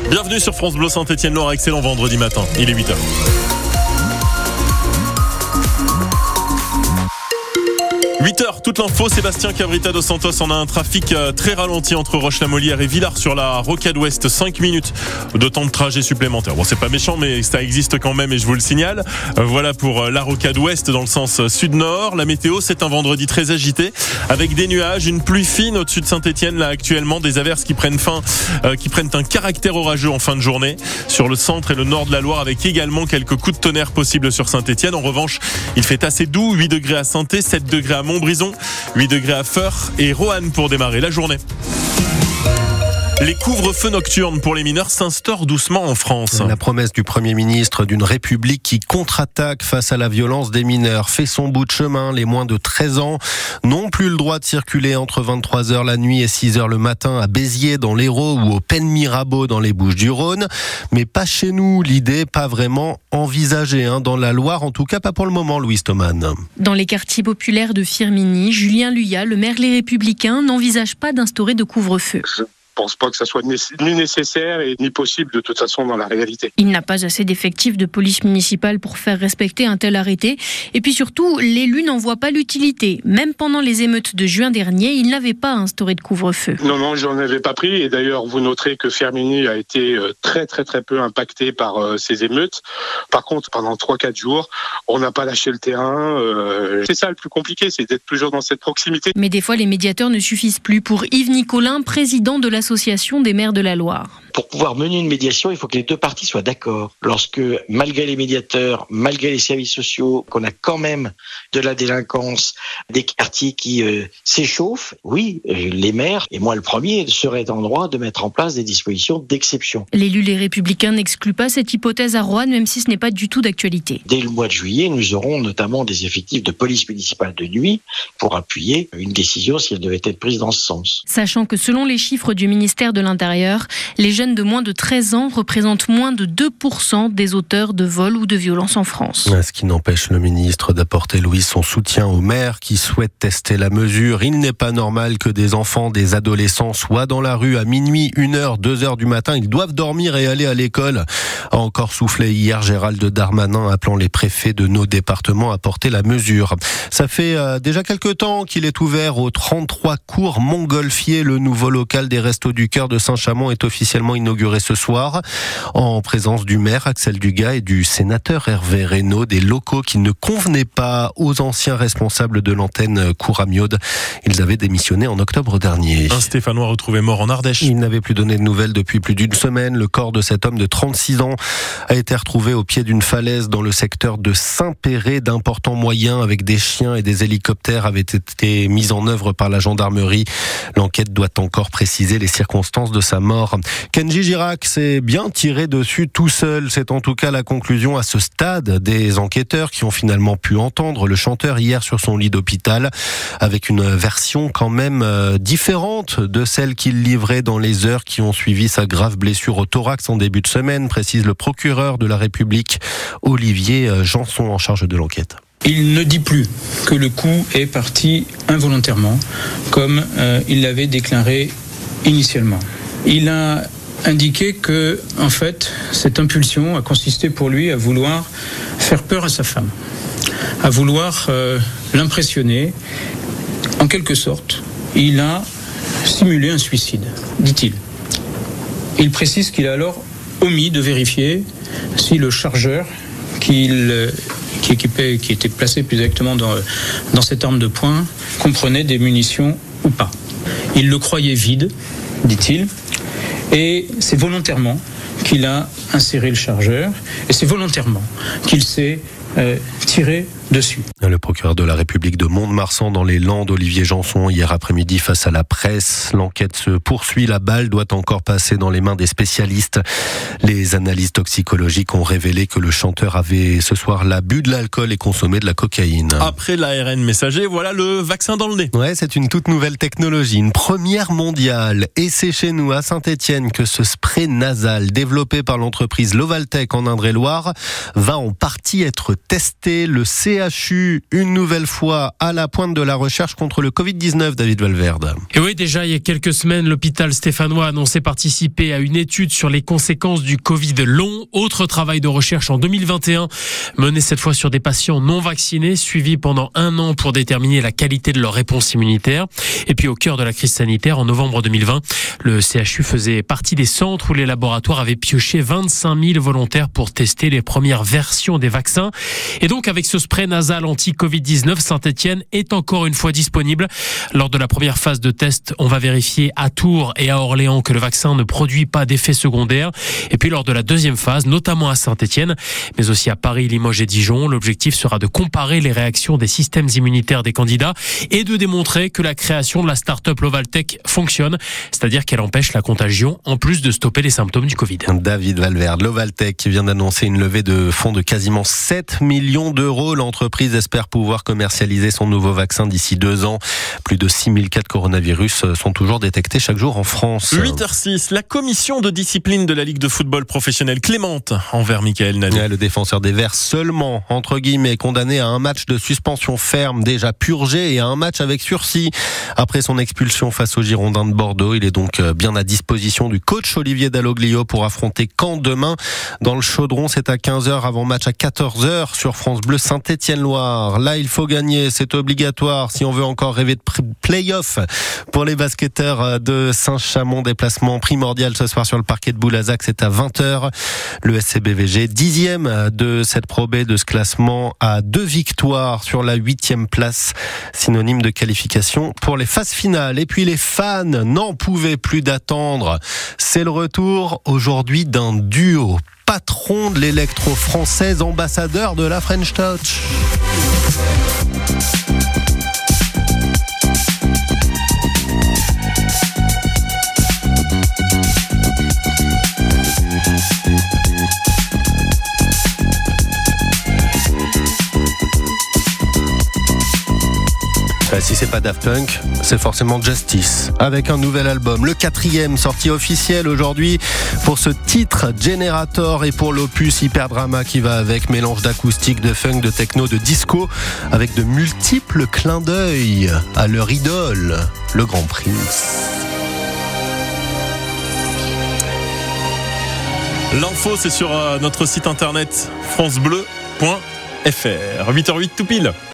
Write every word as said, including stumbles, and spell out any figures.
Bienvenue sur France Bleu Saint-Étienne-Loire, excellent vendredi matin, il est huit heures. huit heures, toute l'info, Sébastien Cabrita dos Santos. On a un trafic très ralenti entre Roche-la-Molière et Villars sur la Rocade Ouest. cinq minutes de temps de trajet supplémentaire. Bon, c'est pas méchant, mais ça existe quand même et je vous le signale. Voilà pour la Rocade Ouest dans le sens sud-nord. La météo, c'est un vendredi très agité avec des nuages, une pluie fine au-dessus de Saint-Étienne là actuellement, des averses qui prennent fin, euh, qui prennent un caractère orageux en fin de journée sur le centre et le nord de la Loire, avec également quelques coups de tonnerre possibles sur Saint-Étienne. En revanche, il fait assez doux, huit degrés à Saint-Étienne, sept degrés à Montbrison, huit degrés à Feurs et Roanne pour démarrer la journée. Les couvre-feux nocturnes pour les mineurs s'instaurent doucement en France. La promesse du Premier ministre d'une République qui contre-attaque face à la violence des mineurs fait son bout de chemin. Les moins de treize ans n'ont plus le droit de circuler entre vingt-trois heures la nuit et six heures le matin à Béziers dans l'Hérault ou au Pen Mirabeau dans les Bouches-du-Rhône. Mais pas chez nous, l'idée pas vraiment envisagée. Hein. Dans la Loire, en tout cas pas pour le moment, Louise Thoman. Dans les quartiers populaires de Firminy, Julien Luyat, le maire Les Républicains, n'envisage pas d'instaurer de couvre-feu. Je pense pas que ça soit ni nécessaire et ni possible de toute façon dans la réalité. Il n'a pas assez d'effectifs de police municipale pour faire respecter un tel arrêté. Et puis surtout, l'élu n'en voit pas l'utilité. Même pendant les émeutes de juin dernier, il n'avait pas instauré de couvre-feu. Non, non, j'en avais pas pris. Et d'ailleurs, vous noterez que Firminy a été très, très, très peu impacté par euh, ces émeutes. Par contre, pendant trois quatre jours, on n'a pas lâché le terrain. Euh, c'est ça le plus compliqué, c'est d'être toujours dans cette proximité. Mais des fois, les médiateurs ne suffisent plus. Pour Yves Nicolin, président de l'association des maires de la Loire. Pour pouvoir mener une médiation, il faut que les deux parties soient d'accord. Lorsque, malgré les médiateurs, malgré les services sociaux, qu'on a quand même de la délinquance, des quartiers qui euh, s'échauffent, oui, euh, les maires, et moi le premier, seraient en droit de mettre en place des dispositions d'exception. L'élu Les Républicains n'exclut pas cette hypothèse à Roanne, même si ce n'est pas du tout d'actualité. Dès le mois de juillet, nous aurons notamment des effectifs de police municipale de nuit pour appuyer une décision si elle devait être prise dans ce sens. Sachant que selon les chiffres du ministère de l'Intérieur, les jeunes de moins de treize ans représentent moins de deux pour cent des auteurs de vols ou de violences en France. Ce qui n'empêche le ministre d'apporter, Louis, son soutien aux maires qui souhaitent tester la mesure. Il n'est pas normal que des enfants, des adolescents soient dans la rue à minuit, une heure, deux heures du matin. Ils doivent dormir et aller à l'école. A encore soufflé hier Gérald Darmanin, appelant les préfets de nos départements à porter la mesure. Ça fait euh, déjà quelques temps qu'il est ouvert au trente-trois cours Montgolfier. Le nouveau local des Restos du Cœur de Saint-Chamond est officiellement inauguré ce soir, en présence du maire Axel Dugas et du sénateur Hervé Reynaud, des locaux qui ne convenaient pas aux anciens responsables de l'antenne Couramiode. Ils avaient démissionné en octobre dernier. Un Stéphanois retrouvé mort en Ardèche. Il n'avait plus donné de nouvelles depuis plus d'une semaine. Le corps de cet homme de trente-six ans a été retrouvé au pied d'une falaise dans le secteur de Saint-Péret. D'importants moyens avec des chiens et des hélicoptères avaient été mis en œuvre par la gendarmerie. L'enquête doit encore préciser les circonstances de sa mort. Kenji Girac s'est bien tiré dessus tout seul. C'est en tout cas la conclusion à ce stade des enquêteurs qui ont finalement pu entendre le chanteur hier sur son lit d'hôpital, avec une version quand même différente de celle qu'il livrait dans les heures qui ont suivi sa grave blessure au thorax en début de semaine, précise le procureur de la République, Olivier Janson, en charge de l'enquête. Il ne dit plus que le coup est parti involontairement, comme euh, il l'avait déclaré initialement. Il a indiqué que, en fait, cette impulsion a consisté pour lui à vouloir faire peur à sa femme, à vouloir euh, l'impressionner. En quelque sorte, il a simulé un suicide, dit-il. Il précise qu'il a alors omis de vérifier si le chargeur qu'il, qui, équipait, qui était placé plus exactement dans, dans cette arme de poing comprenait des munitions ou pas. Il le croyait vide, dit-il, et c'est volontairement qu'il a inséré le chargeur, et c'est volontairement qu'il s'est euh, tiré dessus. Le procureur de la République de Mont-de-Marsan dans les Landes, Olivier Janson, hier après-midi face à la presse. L'enquête se poursuit, la balle doit encore passer dans les mains des spécialistes. Les analyses toxicologiques ont révélé que le chanteur avait ce soir-là bu de l'alcool et consommé de la cocaïne. Après l'A R N messager, voilà le vaccin dans le nez. Ouais, c'est une toute nouvelle technologie, une première mondiale. Et c'est chez nous, à Saint-Étienne, que ce spray nasal développé par l'entreprise Lovaltec en Indre-et-Loire va en partie être testé. santé, le C H U, une nouvelle fois à la pointe de la recherche contre le covid dix-neuf, David Valverde. Et oui, déjà il y a quelques semaines, l'hôpital stéphanois a annoncé participer à une étude sur les conséquences du Covid long. Autre travail de recherche en deux mille vingt et un, mené cette fois sur des patients non vaccinés, suivis pendant un an pour déterminer la qualité de leur réponse immunitaire. Et puis au cœur de la crise sanitaire, en novembre deux mille vingt, le C H U faisait partie des centres où les laboratoires avaient pioché vingt-cinq mille volontaires pour tester les premières versions des vaccins. Et donc avec ce spray nasal anti-covid dix-neuf, Saint-Etienne est encore une fois disponible. Lors de la première phase de test, on va vérifier à Tours et à Orléans que le vaccin ne produit pas d'effets secondaires. Et puis lors de la deuxième phase, notamment à Saint-Etienne, mais aussi à Paris, Limoges et Dijon, l'objectif sera de comparer les réactions des systèmes immunitaires des candidats et de démontrer que la création de la start-up Lovaltech fonctionne, c'est-à-dire qu'elle empêche la contagion en plus de stopper les symptômes du Covid. David Valverde, Lovaltech vient d'annoncer une levée de fonds de quasiment sept millions d'euros. L'entreprise espère pouvoir commercialiser son nouveau vaccin d'ici deux ans. Plus de six mille cas de coronavirus sont toujours détectés chaque jour en France. huit heures six, la commission de discipline de la Ligue de football professionnel clémente envers Michael Nani. Le défenseur des Verts seulement, entre guillemets, condamné à un match de suspension ferme déjà purgé et à un match avec sursis. Après son expulsion face aux Girondins de Bordeaux, il est donc bien à disposition du coach Olivier Dalloglio pour affronter Caen demain. Dans le Chaudron, c'est à quinze heures avant match à quatorze heures sur France Bleu Saint-Étienne-Loire. Là, il faut gagner, c'est obligatoire si on veut encore rêver de play-off pour les basketteurs de Saint-Chamond. Déplacement primordial ce soir sur le parquet de Boulazac, c'est à vingt heures. Le S C B V G, dixième de cette Pro B de ce classement, à deux victoires sur la huitième place, synonyme de qualification pour les phases finales. Et puis les fans n'en pouvaient plus d'attendre. C'est le retour aujourd'hui d'un duo. Patron de l'électro-française, ambassadeur de la French Touch. Si c'est pas Daft Punk, c'est forcément Justice, avec un nouvel album, le quatrième, sorti officiel aujourd'hui pour ce titre Generator et pour l'opus Hyper Drama qui va avec, mélange d'acoustique, de funk, de techno, de disco, avec de multiples clins d'œil à leur idole, le Grand Prince. L'info, c'est sur notre site internet francebleu point f r. huit heures huit tout pile.